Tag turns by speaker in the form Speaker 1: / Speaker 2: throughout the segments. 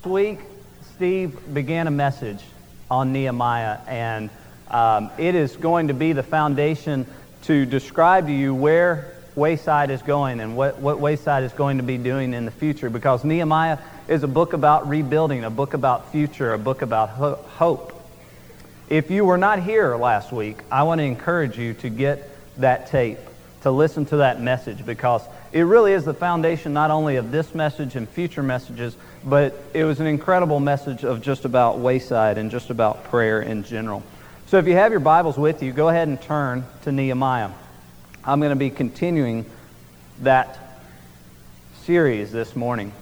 Speaker 1: Week, Steve began a message on Nehemiah, and it is going to be the foundation to describe to you where Wayside is going and what Wayside is going to be doing in the future, because Nehemiah is a book about rebuilding, a book about future, a book about hope. If you were not here last week, I want to encourage you to get that tape, to listen to that message, because it really is the foundation not only of this message and future messages, but it was an incredible message of just about Wayside and just about prayer in general. So if you have your Bibles with you, go ahead and turn to Nehemiah. I'm going to be continuing that series this morning.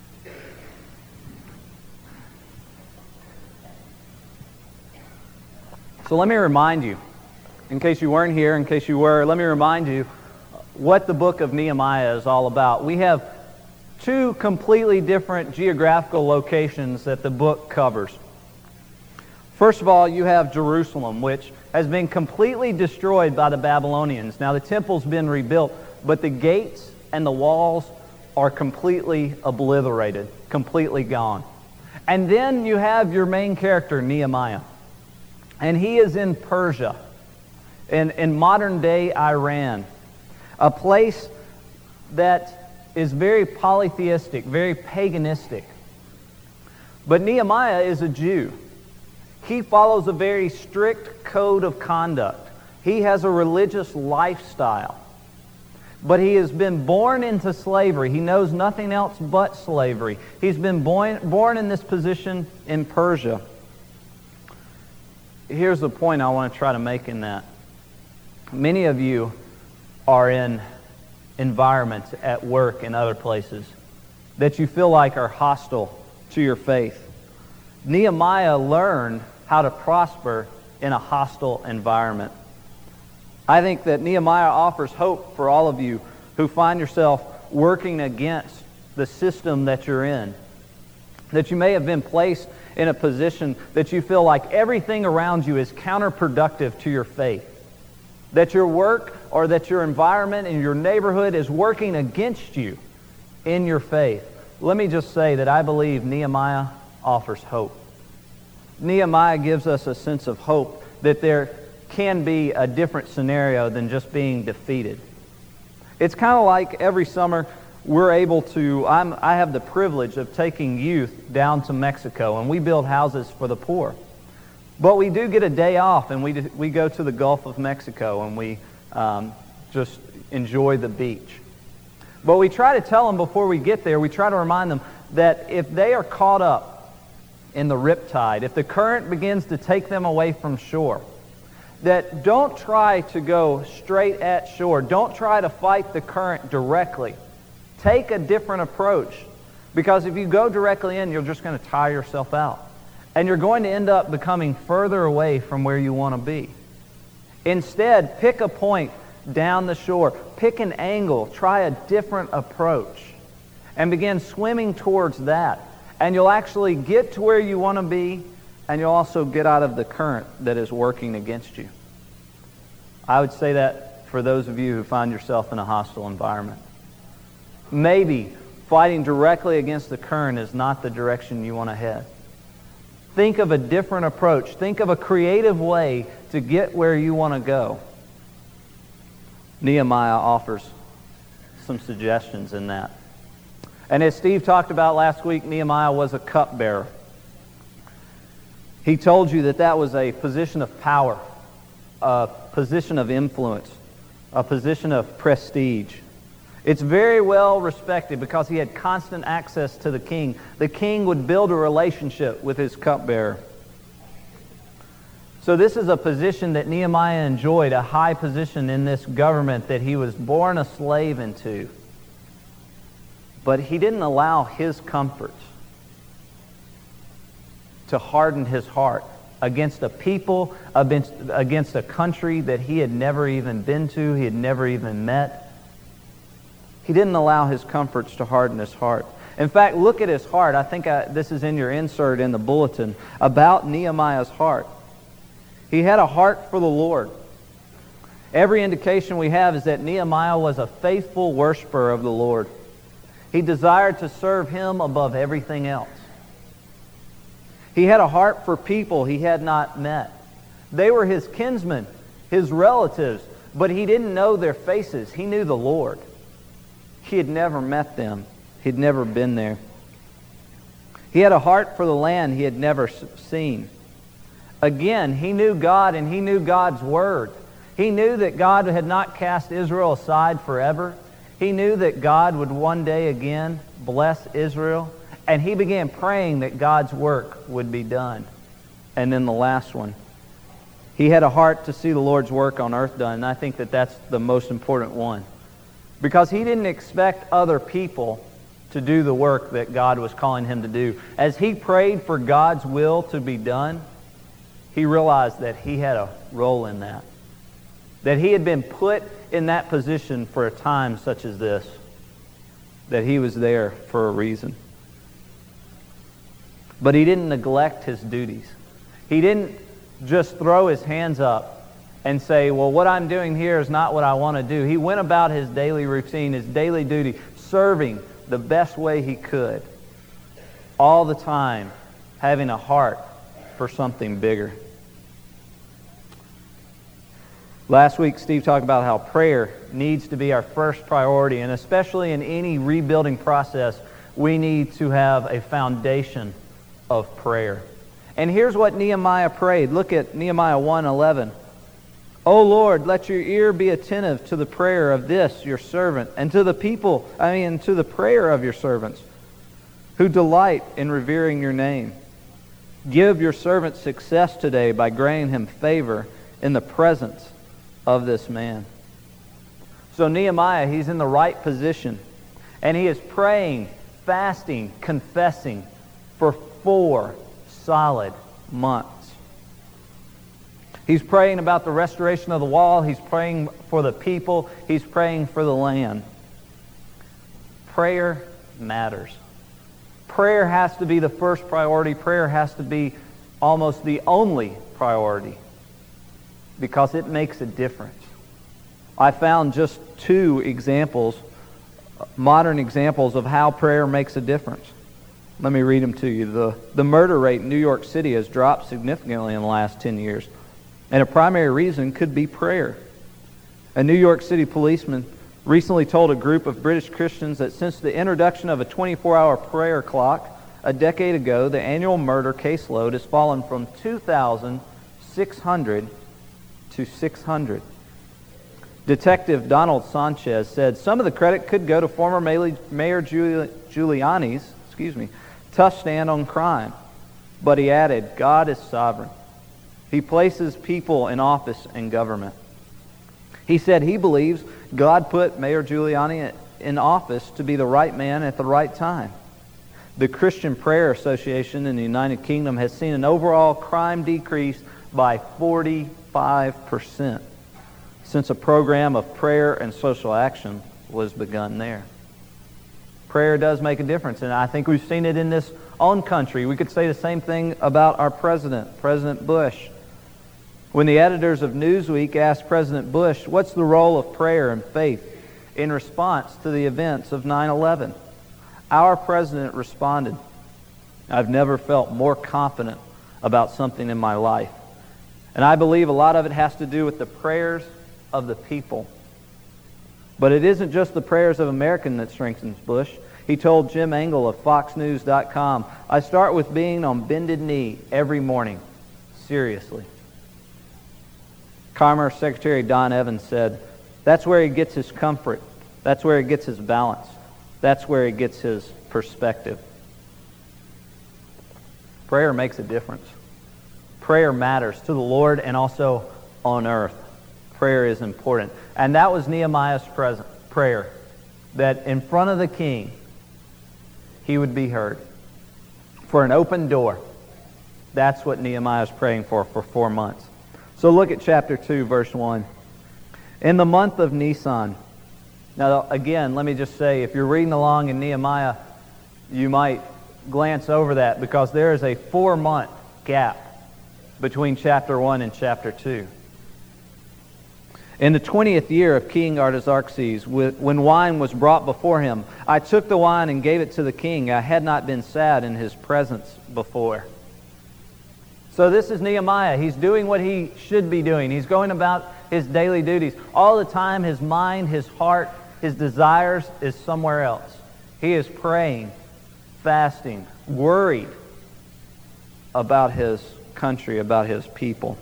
Speaker 1: So let me remind you, in case you weren't here, in case you were, let me remind you what the book of Nehemiah is all about. We have two completely different geographical locations that the book covers. First of all, you have Jerusalem, which has been completely destroyed by the Babylonians. Now, the temple's been rebuilt, but the gates and the walls are completely obliterated, completely gone. And then you have your main character, Nehemiah. And he is in Persia, in modern-day Iran, a place that is very polytheistic, very paganistic. But Nehemiah is a Jew. He follows a very strict code of conduct. He has a religious lifestyle. But he has been born into slavery. He knows nothing else but slavery. He's been born in this position in Persia. Here's the point I want to try to make in that. Many of you are in environments at work and other places that you feel like are hostile to your faith. Nehemiah learned how to prosper in a hostile environment. I think that Nehemiah offers hope for all of you who find yourself working against the system that you're in. That you may have been placed in a position that you feel like everything around you is counterproductive to your faith. That your work or that your environment and your neighborhood is working against you in your faith. Let me just say that I believe Nehemiah offers hope. Nehemiah gives us a sense of hope that there can be a different scenario than just being defeated. It's kind of like every summer we're able to, I have the privilege of taking youth down to Mexico, and we build houses for the poor. But we do get a day off, and we go to the Gulf of Mexico, and we just enjoy the beach. But we try to tell them before we get there, we try to remind them that if they are caught up in the riptide, if the current begins to take them away from shore, that don't try to go straight at shore. Don't try to fight the current directly. Take a different approach, because if you go directly in, you're just going to tire yourself out. And you're going to end up becoming further away from where you want to be. Instead, pick a point down the shore. Pick an angle. Try a different approach. And begin swimming towards that. And you'll actually get to where you want to be, and you'll also get out of the current that is working against you. I would say that for those of you who find yourself in a hostile environment. Maybe fighting directly against the current is not the direction you want to head. Think of a different approach. Think of a creative way to get where you want to go. Nehemiah offers some suggestions in that. And as Steve talked about last week, Nehemiah was a cupbearer. He told you that was a position of power, a position of influence, a position of prestige. It's very well respected because he had constant access to the king. The king would build a relationship with his cupbearer. So this is a position that Nehemiah enjoyed, a high position in this government that he was born a slave into. But he didn't allow his comforts to harden his heart against a people, against a country that he had never even been to, he had never even met. He didn't allow his comforts to harden his heart. In fact, look at his heart. I think this is in your insert in the bulletin about Nehemiah's heart. He had a heart for the Lord. Every indication we have is that Nehemiah was a faithful worshiper of the Lord. He desired to serve Him above everything else. He had a heart for people he had not met. They were his kinsmen, his relatives, but he didn't know their faces. He knew the Lord. He had never met them. He'd never been there. He had a heart for the land he had never seen. Again, he knew God and he knew God's Word. He knew that God had not cast Israel aside forever. He knew that God would one day again bless Israel. And he began praying that God's work would be done. And then the last one. He had a heart to see the Lord's work on earth done. And I think that that's the most important one. Because he didn't expect other people to do the work that God was calling him to do. As he prayed for God's will to be done, he realized that he had a role in that. That he had been put in that position for a time such as this. That he was there for a reason. But he didn't neglect his duties. He didn't just throw his hands up and say, well, what I'm doing here is not what I want to do. He went about his daily routine, his daily duty, serving the best way he could. All the time, having a heart for something bigger. Last week, Steve talked about how prayer needs to be our first priority, and especially in any rebuilding process, we need to have a foundation of prayer. And here's what Nehemiah prayed. Look at Nehemiah 1:11. O Lord, let your ear be attentive to the prayer of this, your servant, and to the to the prayer of your servants, who delight in revering your name. Give your servant success today by granting him favor in the presence of this man. So Nehemiah, he's in the right position, and he is praying, fasting, confessing for 4 solid months. He's praying about the restoration of the wall. He's praying for the people. He's praying for the land. Prayer matters. Prayer has to be the first priority. Prayer has to be almost the only priority because it makes a difference. I found just 2 examples, modern examples of how prayer makes a difference. Let me read them to you. The murder rate in New York City has dropped significantly in the last 10 years. And a primary reason could be prayer. A New York City policeman recently told a group of British Christians that since the introduction of a 24-hour prayer clock a decade ago, the annual murder caseload has fallen from 2,600 to 600. Detective Donald Sanchez said some of the credit could go to former Mayor Giuliani's tough stand on crime. But he added, God is sovereign. He places people in office and government. He said he believes God put Mayor Giuliani in office to be the right man at the right time. The Christian Prayer Association in the United Kingdom has seen an overall crime decrease by 45% since a program of prayer and social action was begun there. Prayer does make a difference, and I think we've seen it in this own country. We could say the same thing about our president, President Bush. When the editors of Newsweek asked President Bush, what's the role of prayer and faith in response to the events of 9/11? Our president responded, I've never felt more confident about something in my life. And I believe a lot of it has to do with the prayers of the people. But it isn't just the prayers of Americans that strengthens Bush. He told Jim Engel of FoxNews.com, I start with being on bended knee every morning. Seriously. Commerce Secretary Don Evans said, that's where he gets his comfort. That's where he gets his balance. That's where he gets his perspective. Prayer makes a difference. Prayer matters to the Lord and also on earth. Prayer is important. And that was Nehemiah's prayer, that in front of the king, he would be heard. For an open door. That's what Nehemiah is praying for 4 months. So look at chapter 2, verse 1. In the month of Nisan. Now again, let me just say, if you're reading along in Nehemiah, you might glance over that because there is a 4-month gap between chapter 1 and chapter 2. In the 20th year of King Artaxerxes, when wine was brought before him, I took the wine and gave it to the king. I had not been sad in his presence before. So this is Nehemiah. He's doing what he should be doing. He's going about his daily duties. All the time, his mind, his heart, his desires is somewhere else. He is praying, fasting, worried about his country, about his people.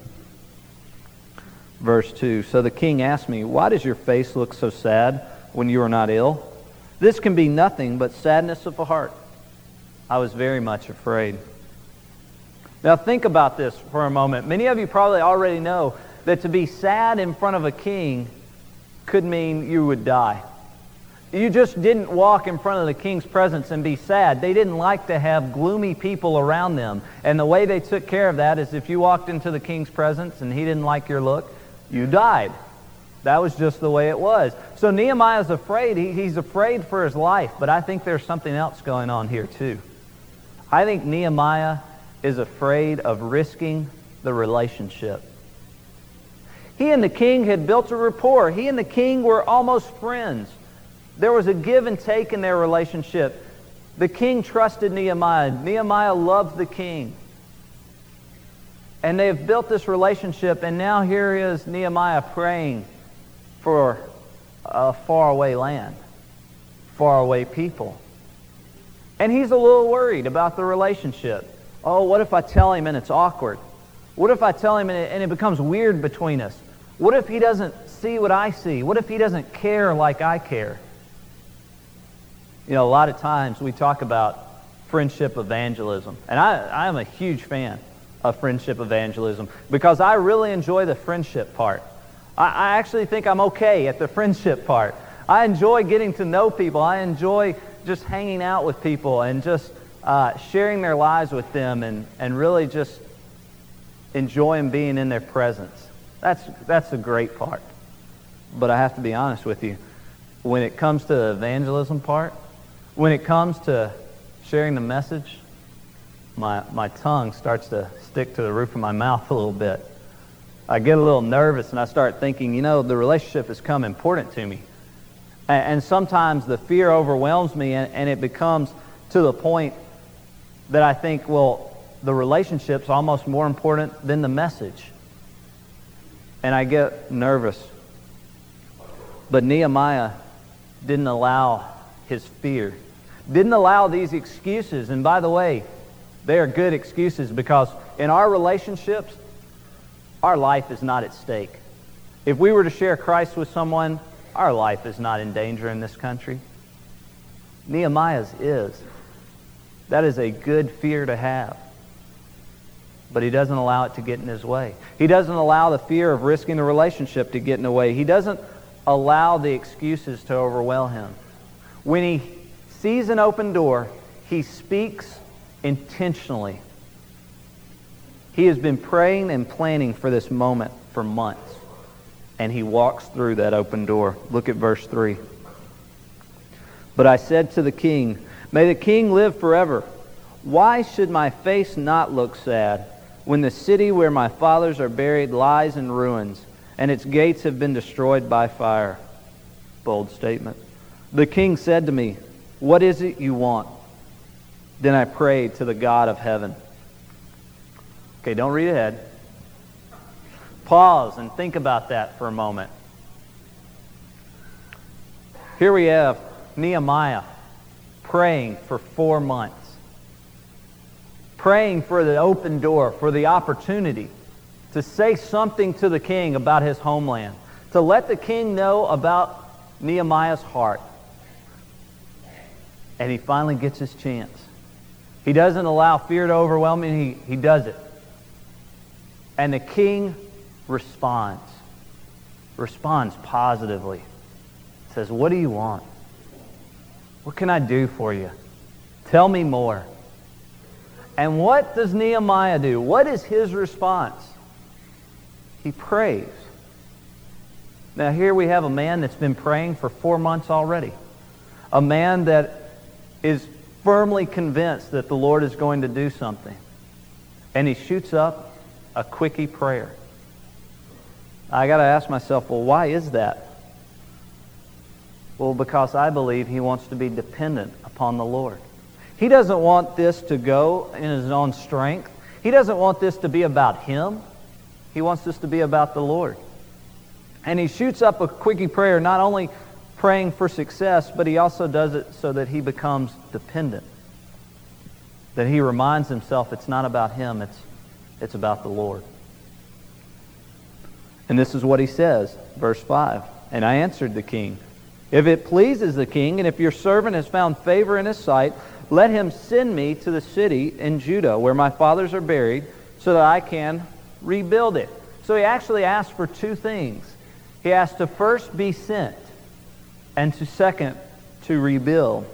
Speaker 1: Verse 2, so the king asked me, why does your face look so sad when you are not ill? This can be nothing but sadness of the heart. I was very much afraid. Now think about this for a moment. Many of you probably already know that to be sad in front of a king could mean you would die. You just didn't walk in front of the king's presence and be sad. They didn't like to have gloomy people around them. And the way they took care of that is if you walked into the king's presence and he didn't like your look, you died. That was just the way it was. So Nehemiah's afraid. He's afraid for his life. But I think there's something else going on here too. I think Nehemiah is afraid of risking the relationship. He and the king had built a rapport. He and the king were almost friends. There was a give and take in their relationship. The king trusted Nehemiah. Nehemiah loved the king. And they have built this relationship, and now here is Nehemiah praying for a faraway land, faraway people. And he's a little worried about the relationship. Oh, what if I tell him and it's awkward? What if I tell him and it becomes weird between us? What if he doesn't see what I see? What if he doesn't care like I care? You know, a lot of times we talk about friendship evangelism. And I am a huge fan of friendship evangelism because I really enjoy the friendship part. I actually think I'm okay at the friendship part. I enjoy getting to know people. I enjoy just hanging out with people and just sharing their lives with them and really just enjoying being in their presence. That's a great part. But I have to be honest with you. When it comes to the evangelism part, when it comes to sharing the message, my tongue starts to stick to the roof of my mouth a little bit. I get a little nervous and I start thinking, the relationship has become important to me. And sometimes the fear overwhelms me and it becomes to the point that I think, well, the relationship's almost more important than the message. And I get nervous. But Nehemiah didn't allow his fear, didn't allow these excuses. And by the way, they are good excuses because in our relationships, our life is not at stake. If we were to share Christ with someone, our life is not in danger in this country. Nehemiah's is. That is a good fear to have. But he doesn't allow it to get in his way. He doesn't allow the fear of risking the relationship to get in the way. He doesn't allow the excuses to overwhelm him. When he sees an open door, he speaks intentionally. He has been praying and planning for this moment for months. And he walks through that open door. Look at verse 3. But I said to the king, may the king live forever. Why should my face not look sad when the city where my fathers are buried lies in ruins and its gates have been destroyed by fire? Bold statement. The king said to me, what is it you want? Then I prayed to the God of heaven. Okay, don't read ahead. Pause and think about that for a moment. Here we have Nehemiah praying for 4 months. Praying for the open door, for the opportunity to say something to the king about his homeland. To let the king know about Nehemiah's heart. And he finally gets his chance. He doesn't allow fear to overwhelm him. He does it. And the king responds positively. Says, what do you want? What can I do for you? Tell me more. And what does Nehemiah do? What is his response? He prays. Now here we have a man that's been praying for 4 months already. A man that is firmly convinced that the Lord is going to do something. And he shoots up a quickie prayer. I got to ask myself, well, why is that? Well, because I believe he wants to be dependent upon the Lord. He doesn't want this to go in his own strength. He doesn't want this to be about him. He wants this to be about the Lord. And he shoots up a quickie prayer, not only praying for success, but he also does it so that he becomes dependent. That he reminds himself it's not about him, it's about the Lord. And this is what he says, verse 5. And I answered the king, if it pleases the king, and if your servant has found favor in his sight, let him send me to the city in Judah where my fathers are buried, so that I can rebuild it. So he actually asked for two things. He asked to first be sent, and to second, to rebuild.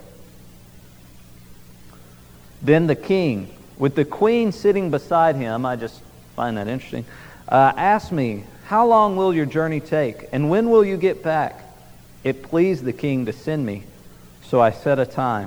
Speaker 1: Then the king, with the queen sitting beside him, I just find that interesting, asked me, how long will your journey take, and when will you get back? It pleased the king to send me, so I set a time.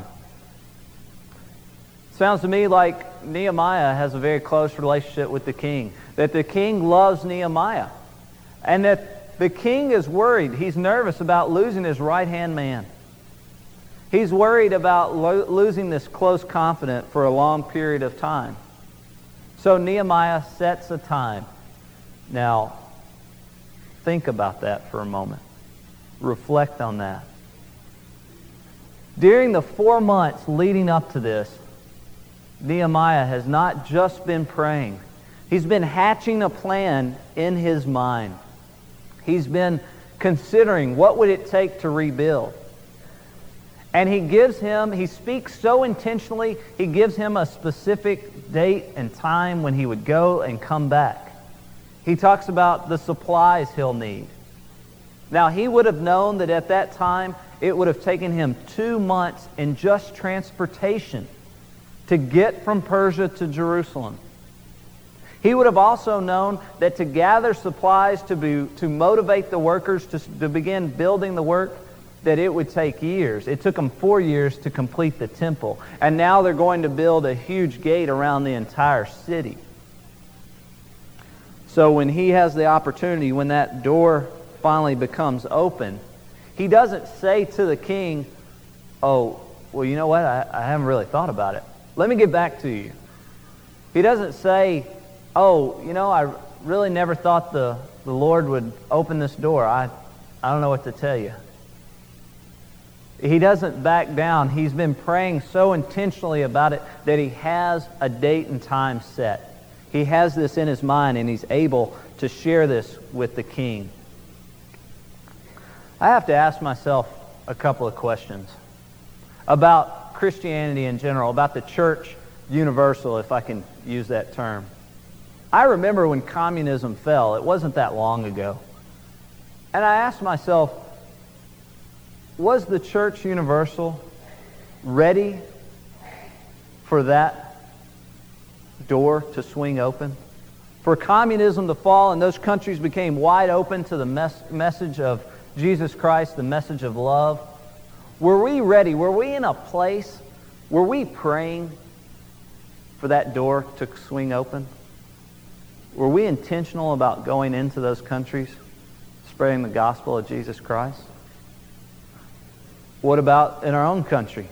Speaker 1: Sounds to me like Nehemiah has a very close relationship with the king, that the king loves Nehemiah, and that the king is worried. He's nervous about losing his right-hand man. He's worried about losing this close confidant for a long period of time. So Nehemiah sets a time. Now, think about that for a moment. Reflect on that. During the 4 months leading up to this, Nehemiah has not just been praying. He's been hatching a plan in his mind. He's been considering what would it take to rebuild. And he speaks so intentionally, he gives him a specific date and time when he would go and come back. He talks about the supplies he'll need. Now, he would have known that at that time, it would have taken him 2 months in just transportation to get from Persia to Jerusalem. He would have also known that to gather supplies to motivate the workers to begin building the work, that it would take years. It took them 4 years to complete the temple. And now they're going to build a huge gate around the entire city. So when he has the opportunity, when that door finally becomes open, he doesn't say to the king, oh, well, you know what? I haven't really thought about it. Let me get back to you. He doesn't say, oh, you know, I really never thought the Lord would open this door. I don't know what to tell you. He doesn't back down. He's been praying so intentionally about it that he has a date and time set. He has this in his mind, and he's able to share this with the king. I have to ask myself a couple of questions about Christianity in general, about the church universal, if I can use that term. I remember when communism fell. It wasn't that long ago. And I asked myself, was the church universal ready for that door to swing open? For communism to fall and those countries became wide open to the message of Jesus Christ, the message of love? Were we ready? Were we in a place? Were we praying for that door to swing open? Were we intentional about going into those countries, spreading the gospel of Jesus Christ? What about in our own country?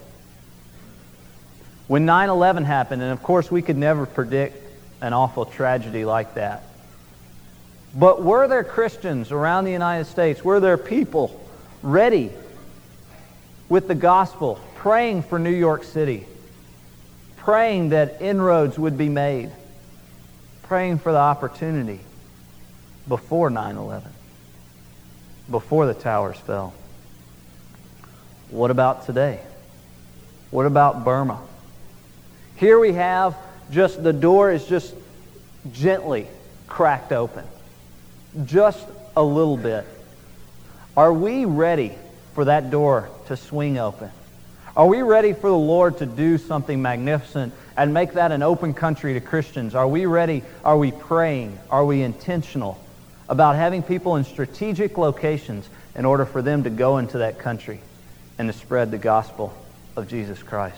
Speaker 1: When 9/11 happened, and of course we could never predict an awful tragedy like that, but were there Christians around the United States, were there people ready with the gospel, praying for New York City, praying that inroads would be made, praying for the opportunity before 9/11, before the towers fell? What about today? What about Burma? Here we have just the door is just gently cracked open. Just a little bit. Are we ready for that door to swing open? Are we ready for the Lord to do something magnificent and make that an open country to Christians? Are we ready? Are we praying? Are we intentional about having people in strategic locations in order for them to go into that country and to spread the gospel of Jesus Christ?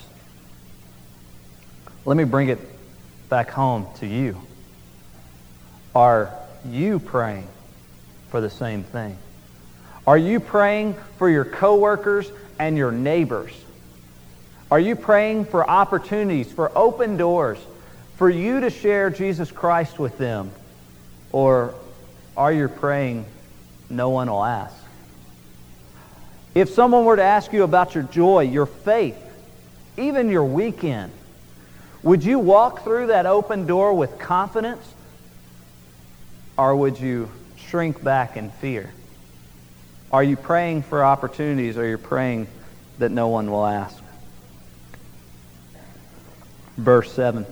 Speaker 1: Let me bring it back home to you. Are you praying for the same thing? Are you praying for your coworkers and your neighbors? Are you praying for opportunities, for open doors, for you to share Jesus Christ with them? Or are you praying no one will ask? If someone were to ask you about your joy, your faith, even your weekend, would you walk through that open door with confidence? Or would you shrink back in fear? Are you praying for opportunities, or are you praying that no one will ask? Verse 7.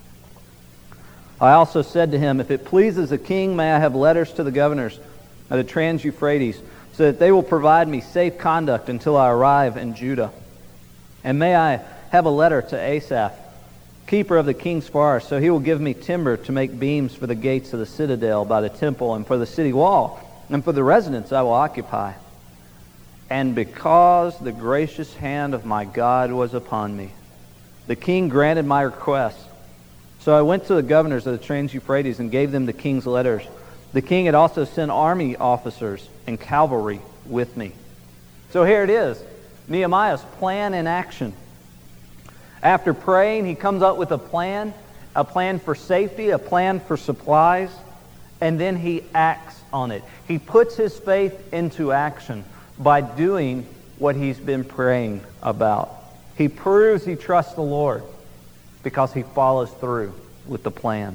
Speaker 1: I also said to him, if it pleases the king, may I have letters to the governors of the Trans-Euphrates, so that they will provide me safe conduct until I arrive in Judah. And may I have a letter to Asaph, keeper of the king's forest, so he will give me timber to make beams for the gates of the citadel by the temple and for the city wall, and for the residence I will occupy. And because the gracious hand of my God was upon me, the king granted my request. So I went to the governors of the Trans-Euphrates and gave them the king's letters. The king had also sent army officers and cavalry with me. So here it is, Nehemiah's plan in action. After praying, he comes up with a plan for safety, a plan for supplies, and then he acts on it. He puts his faith into action by doing what he's been praying about. He proves he trusts the Lord because he follows through with the plan.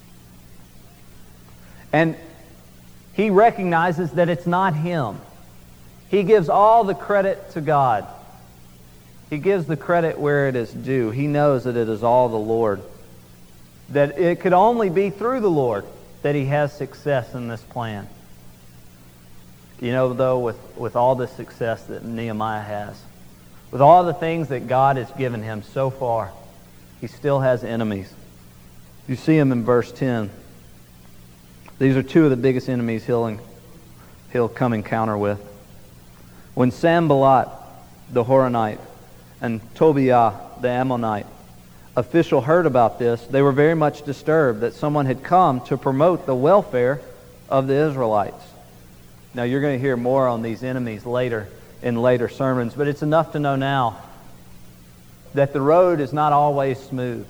Speaker 1: And he recognizes that it's not him. He gives all the credit to God. He gives the credit where it is due. He knows that it is all the Lord. That it could only be through the Lord that he has success in this plan. You know, though, with all the success that Nehemiah has, with all the things that God has given him so far, he still has enemies. You see him in verse 10. These are two of the biggest enemies he'll come encounter with. When Sanballat the Horonite and Tobiah the Ammonite official heard about this, they were very much disturbed that someone had come to promote the welfare of the Israelites. Now you're going to hear more on these enemies later in later sermons, but it's enough to know now that the road is not always smooth.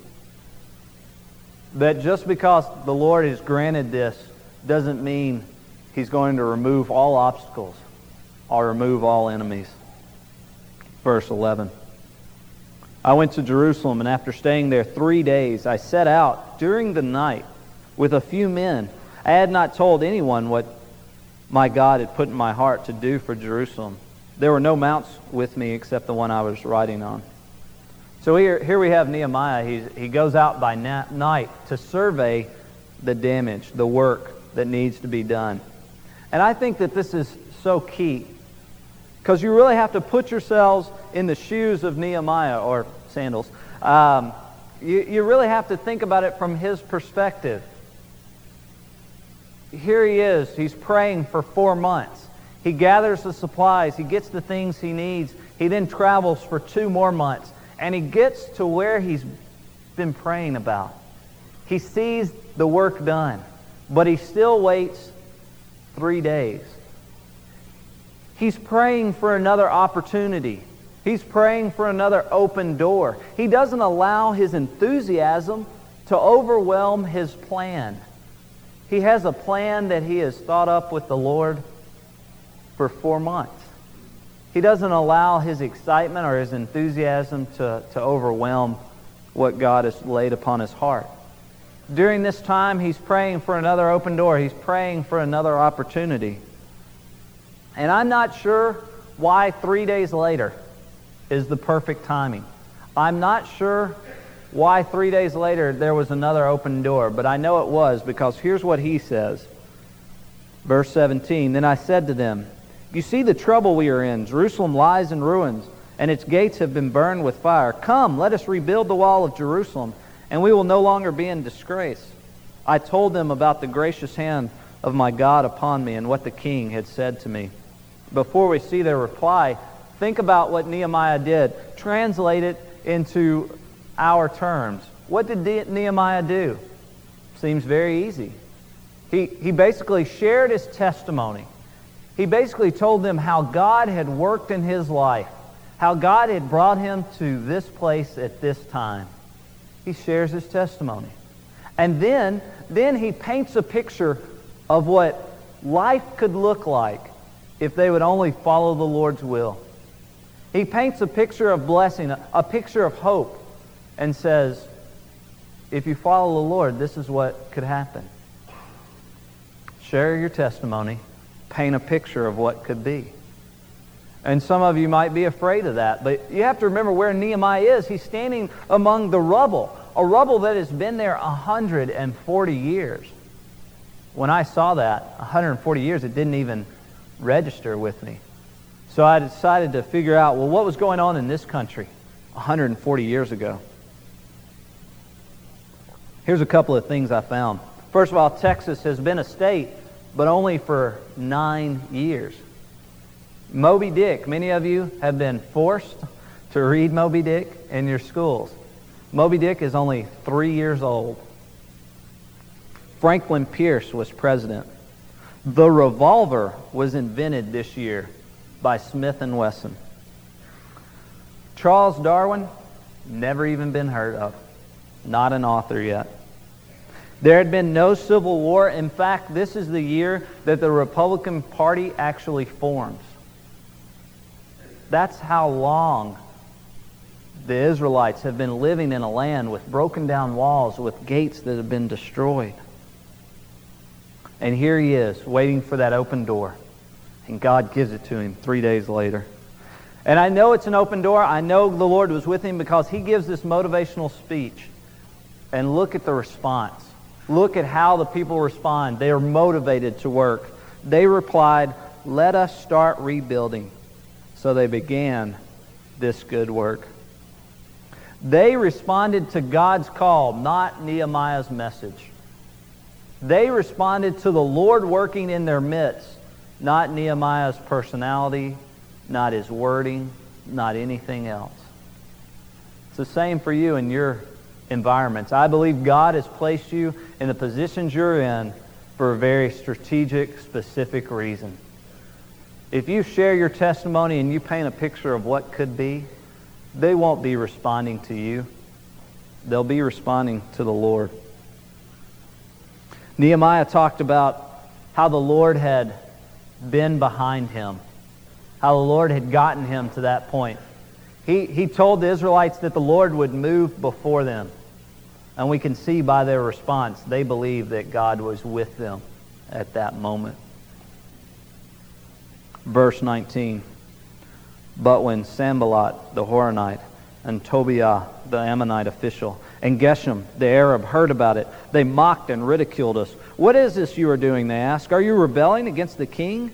Speaker 1: That just because the Lord has granted this doesn't mean He's going to remove all obstacles or remove all enemies. Verse 11. I went to Jerusalem, and after staying there 3 days, I set out during the night with a few men. I had not told anyone what my God had put in my heart to do for Jerusalem. There were no mounts with me except the one I was riding on. So here we have Nehemiah. He goes out by night to survey the damage, the work that needs to be done. And I think that this is so key, because you really have to put yourselves in the shoes of Nehemiah, or sandals. You really have to think about it from his perspective. Here he is. He's praying for 4 months. He gathers the supplies. He gets the things he needs. He then travels for 2 more months. And he gets to where he's been praying about. He sees the work done, but he still waits 3 days. He's praying for another opportunity. He's praying for another open door. He doesn't allow his enthusiasm to overwhelm his plan. He has a plan that he has thought up with the Lord for 4 months. He doesn't allow his excitement or his enthusiasm to overwhelm what God has laid upon his heart. During this time, he's praying for another open door. He's praying for another opportunity. And I'm not sure why 3 days later is the perfect timing. I'm not sure why 3 days later there was another open door, but I know it was, because here's what he says. Verse 17, Then I said to them, You see the trouble we are in. Jerusalem lies in ruins, and its gates have been burned with fire. Come, let us rebuild the wall of Jerusalem, and we will no longer be in disgrace. I told them about the gracious hand of my God upon me and what the king had said to me. Before we see their reply, think about what Nehemiah did. Translate it into our terms. What did Nehemiah do? Seems very easy. He basically shared his testimony. He basically told them how God had worked in his life, how God had brought him to this place at this time. He shares his testimony. And then he paints a picture of what life could look like if they would only follow the Lord's will. He paints a picture of blessing, a picture of hope, and says, if you follow the Lord, this is what could happen. Share your testimony. Paint a picture of what could be. And some of you might be afraid of that, but you have to remember where Nehemiah is. He's standing among the rubble, a rubble that has been there 140 years. When I saw that, 140 years, it didn't even register with me. So I decided to figure out, well, what was going on in this country 140 years ago? Here's a couple of things I found. First of all, Texas has been a state, but only for 9 years. Moby Dick, many of you have been forced to read Moby Dick in your schools. Moby Dick is only 3 years old. Franklin Pierce was president. The revolver was invented this year by Smith & Wesson. Charles Darwin, never even been heard of. Not an author yet. There had been no Civil War. In fact, this is the year that the Republican Party actually forms. That's how long the Israelites have been living in a land with broken down walls, with gates that have been destroyed. And here he is, waiting for that open door. And God gives it to him 3 days later. And I know it's an open door. I know the Lord was with him because he gives this motivational speech. And look at the response. Look at how the people respond. They are motivated to work. They replied, "Let us start rebuilding." So they began this good work. They responded to God's call, not Nehemiah's message. They responded to the Lord working in their midst, not Nehemiah's personality, not his wording, not anything else. It's the same for you in your environments. I believe God has placed you in the positions you're in for a very strategic, specific reason. If you share your testimony and you paint a picture of what could be, they won't be responding to you. They'll be responding to the Lord. Nehemiah talked about how the Lord had been behind him, how the Lord had gotten him to that point. He told the Israelites that the Lord would move before them. And we can see by their response, they believed that God was with them at that moment. Verse 19, "But when Sanballat the Horonite and Tobiah the Ammonite official and Geshem the Arab heard about it, they mocked and ridiculed us. 'What is this you are doing?' they asked. 'Are you rebelling against the king?'"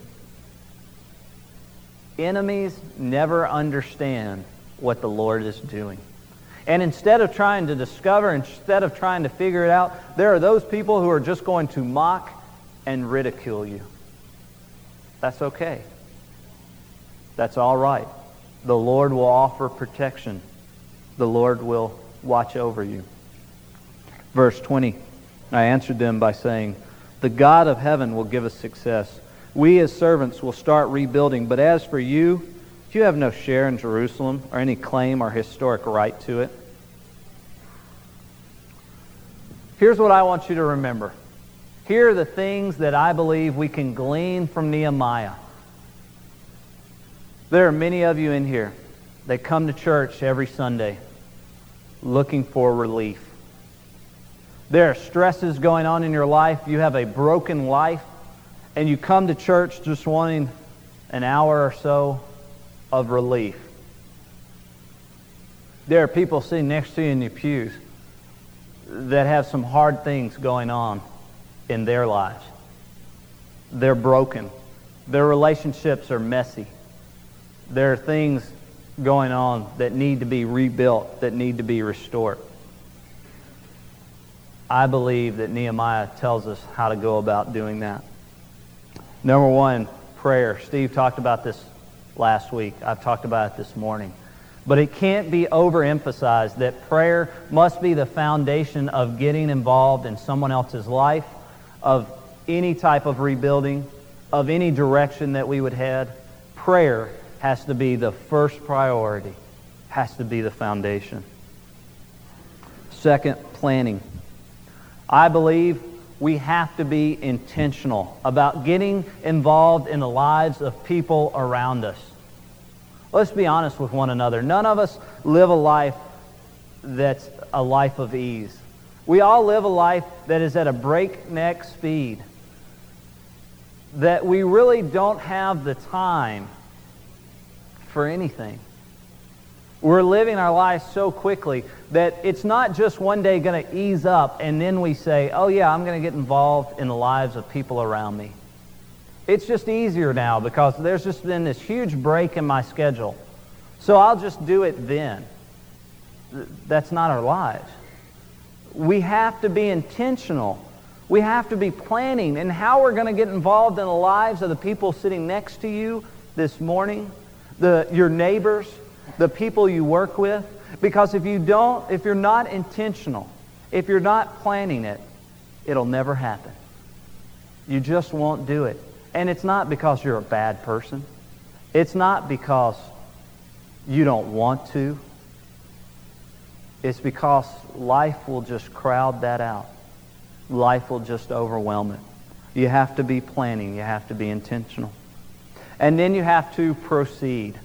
Speaker 1: Enemies never understand what the Lord is doing. And instead of trying to discover, instead of trying to figure it out, there are those people who are just going to mock and ridicule you. That's okay. That's all right. The Lord will offer protection. The Lord will watch over you. Verse 20, "I answered them by saying, 'The God of heaven will give us success. We as servants will start rebuilding. But as for you, you have no share in Jerusalem or any claim or historic right to it.'" Here's what I want you to remember. Here are the things that I believe we can glean from Nehemiah. There are many of you in here that come to church every Sunday looking for relief. There are stresses going on in your life. You have a broken life, and you come to church just wanting an hour or so of relief. There are people sitting next to you in the pews that have some hard things going on in their lives. They're broken. Their relationships are messy. There are things going on that need to be rebuilt, that need to be restored. I believe that Nehemiah tells us how to go about doing that. Number one, prayer. Steve talked about this last week. I've talked about it this morning. But it can't be overemphasized that prayer must be the foundation of getting involved in someone else's life, of any type of rebuilding, of any direction that we would head. Prayer has to be the first priority, has to be the foundation. Second, planning. I believe we have to be intentional about getting involved in the lives of people around us. Let's be honest with one another. None of us live a life that's a life of ease. We all live a life that is at a breakneck speed, that we really don't have the time for anything. We're living our lives so quickly that it's not just one day going to ease up and then we say, oh yeah, I'm going to get involved in the lives of people around me. It's just easier now because there's just been this huge break in my schedule. So I'll just do it then. That's not our lives. We have to be intentional. We have to be planning in how we're going to get involved in the lives of the people sitting next to you this morning, your neighbors, the people you work with. Because if you're not intentional, if you're not planning it, it'll never happen. You just won't do it. And it's not because you're a bad person. It's not because you don't want to. It's because life will just crowd that out. Life will just overwhelm it. You have to be planning. You have to be intentional. And then you have to proceed.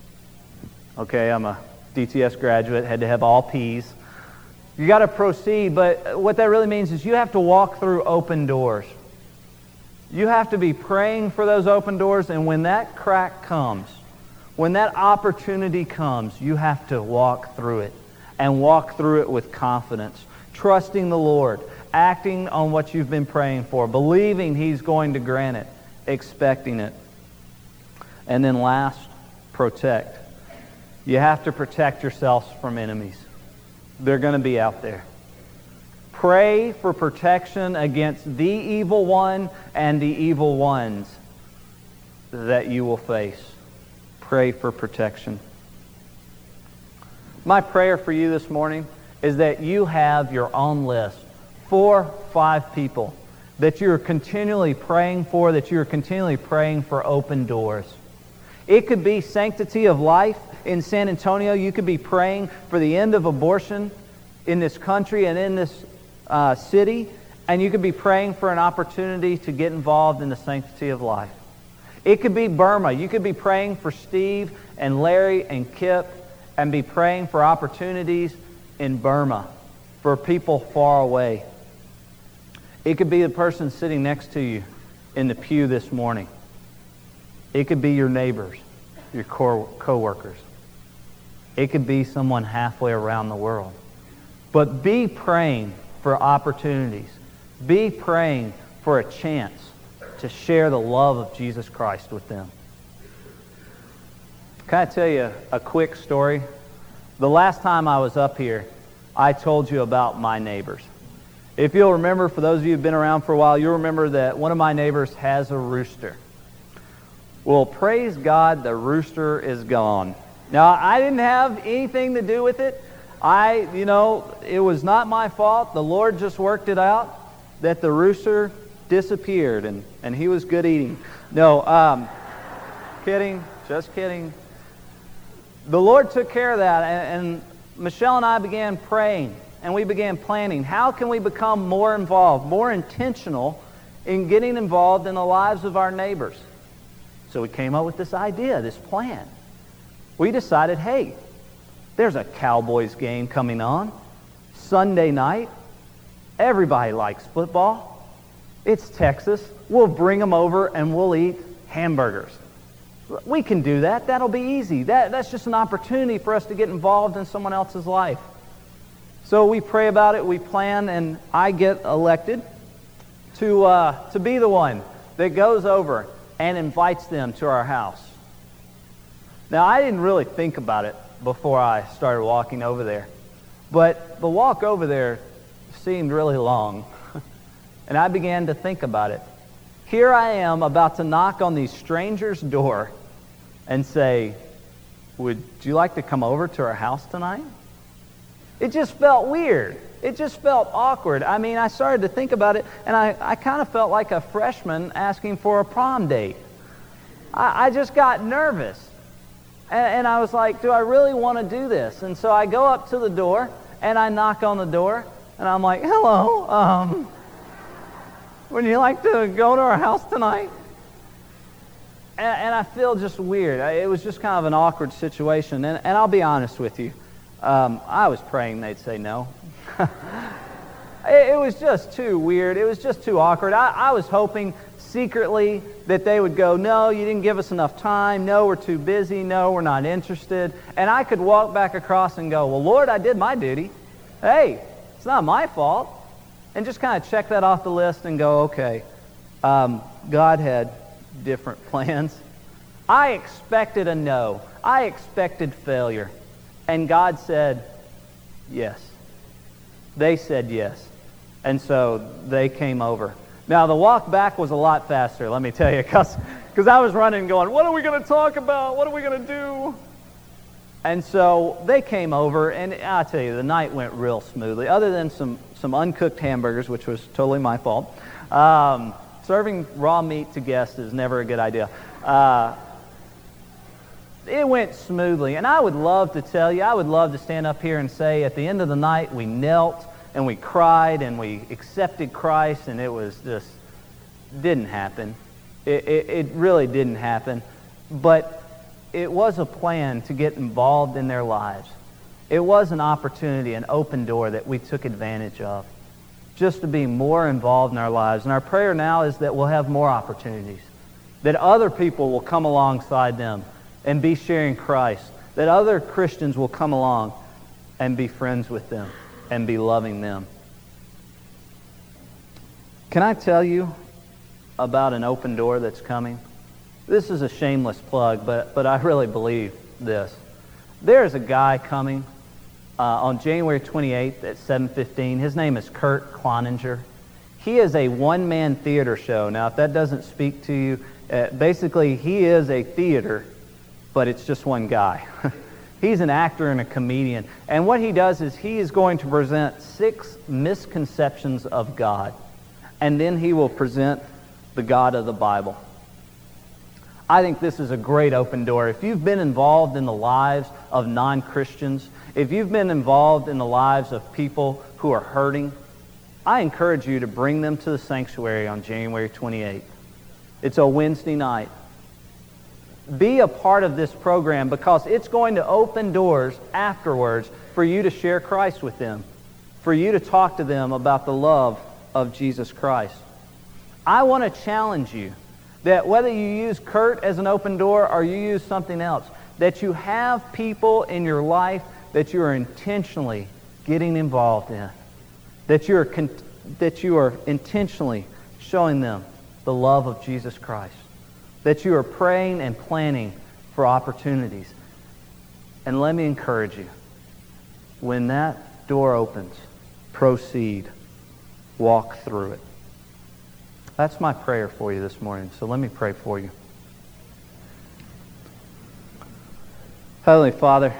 Speaker 1: Okay, I'm a DTS graduate, had to have all P's. You got to proceed, but what that really means is you have to walk through open doors. You have to be praying for those open doors, and when that crack comes, when that opportunity comes, you have to walk through it, and walk through it with confidence, trusting the Lord, acting on what you've been praying for, believing He's going to grant it, expecting it. And then last, protect. You have to protect yourselves from enemies. They're going to be out there. Pray for protection against the evil one and the evil ones that you will face. Pray for protection. My prayer for you this morning is that you have your own list, 4, 5 people that you're continually praying for, that you're continually praying for open doors. It could be sanctity of life in San Antonio. You could be praying for the end of abortion in this country and in this city, and you could be praying for an opportunity to get involved in the sanctity of life. It could be Burma. You could be praying for Steve and Larry and Kip and be praying for opportunities in Burma for people far away. It could be the person sitting next to you in the pew this morning. It could be your neighbors, your co-workers. It could be someone halfway around the world. But be praying for opportunities. Be praying for a chance to share the love of Jesus Christ with them. Can I tell you a quick story? The last time I was up here, I told you about my neighbors. If you'll remember, for those of you who've been around for a while, you'll remember that one of my neighbors has a rooster. Well, praise God, the rooster is gone. Now, I didn't have anything to do with it. It was not my fault. The Lord just worked it out that the rooster disappeared and he was good eating. No, kidding, just kidding. The Lord took care of that, and Michelle and I began praying, and we began planning. How can we become more involved, more intentional in getting involved in the lives of our neighbors? So we came up with this idea, this plan. We decided, hey, there's a Cowboys game coming on Sunday night. Everybody likes football. It's Texas. We'll bring them over and we'll eat hamburgers. We can do that. That'll be easy. That's just an opportunity for us to get involved in someone else's life. So we pray about it, we plan, and I get elected to be the one that goes over and invites them to our house. Now, I didn't really think about it before I started walking over there, but the walk over there seemed really long, and I began to think about it. Here I am about to knock on these strangers' door and say, would you like to come over to our house tonight? It just felt weird. It just felt awkward. I mean, I started to think about it, and I kind of felt like a freshman asking for a prom date. I just got nervous. And I was like, do I really want to do this? And so I go up to the door, and I knock on the door, And I'm like, hello, would you like to go to our house tonight? And I feel just weird. It was just kind of an awkward situation. And I'll be honest with you. I was praying they'd say no. It was just too weird. It was just too awkward. I was hoping secretly that they would go, no, you didn't give us enough time. No, we're too busy. No, we're not interested. And I could walk back across and go, well, Lord, I did my duty. Hey, it's not my fault. And just kind of check that off the list and go, okay, God had different plans. I expected a no. I expected failure. And God said yes. They said yes. And so they came over. Now, the walk back was a lot faster, let me tell you, because I was running going, what are we going to talk about? What are we going to do? And so they came over, and I'll tell you, the night went real smoothly, other than some uncooked hamburgers, which was totally my fault. Serving raw meat to guests is never a good idea. It went smoothly, and I would love to tell you, I would love to stand up here and say at the end of the night we knelt and we cried and we accepted Christ, and it was just, didn't happen. It really didn't happen. But it was a plan to get involved in their lives. It was an opportunity, an open door that we took advantage of, just to be more involved in our lives. And our prayer now is that we'll have more opportunities, that other people will come alongside them and be sharing Christ, that other Christians will come along and be friends with them and be loving them. Can I tell you about an open door that's coming? This is a shameless plug, but I really believe this. There's a guy coming on January 28th at 7:15. His name is Kurt Cloninger. He is a one-man theater show. Now, if that doesn't speak to you, basically he is a theater, but it's just one guy. He's an actor and a comedian. And what he does is he is going to present 6 misconceptions of God. And then he will present the God of the Bible. I think this is a great open door. If you've been involved in the lives of non-Christians, if you've been involved in the lives of people who are hurting, I encourage you to bring them to the sanctuary on January 28th. It's a Wednesday night. Be a part of this program because it's going to open doors afterwards for you to share Christ with them, for you to talk to them about the love of Jesus Christ. I want to challenge you that whether you use Kurt as an open door or you use something else, that you have people in your life that you are intentionally getting involved in, that you are intentionally showing them the love of Jesus Christ, that you are praying and planning for opportunities. And let me encourage you, when that door opens, proceed, walk through it. That's my prayer for you this morning, so let me pray for you. Heavenly Father,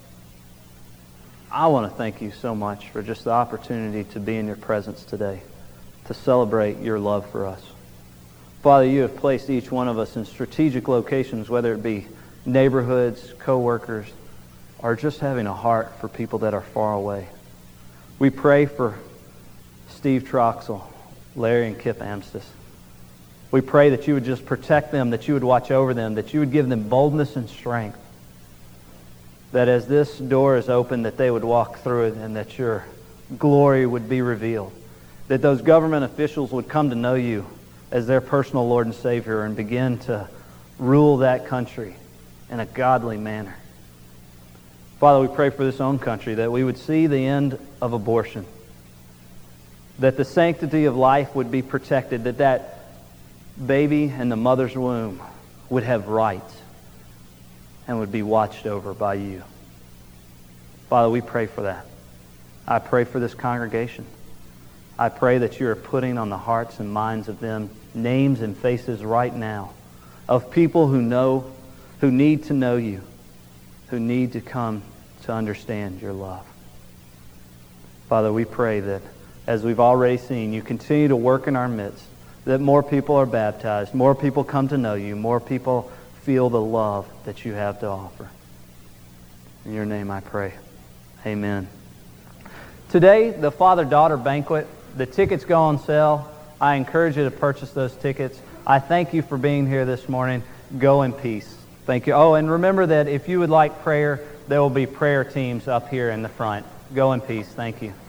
Speaker 1: I want to thank you so much for just the opportunity to be in your presence today, to celebrate your love for us. Father, you have placed each one of us in strategic locations, whether it be neighborhoods, co-workers, or just having a heart for people that are far away. We pray for Steve Troxel, Larry and Kip Amstis. We pray that you would just protect them, that you would watch over them, that you would give them boldness and strength, that as this door is open, that they would walk through it and that your glory would be revealed, that those government officials would come to know you as their personal Lord and Savior and begin to rule that country in a godly manner. Father, we pray for this own country, that we would see the end of abortion, that the sanctity of life would be protected, that baby in the mother's womb would have rights and would be watched over by you. Father, we pray for that. I pray for this congregation. I pray that you are putting on the hearts and minds of them names and faces right now of people who need to know you, who need to come to understand your love. Father, we pray that as we've already seen, you continue to work in our midst, that more people are baptized, more people come to know you, more people feel the love that you have to offer. In your name I pray. Amen. Today, the father-daughter banquet, the tickets go on sale. I encourage you to purchase those tickets. I thank you for being here this morning. Go in peace. Thank you. Oh, and remember that if you would like prayer, there will be prayer teams up here in the front. Go in peace. Thank you.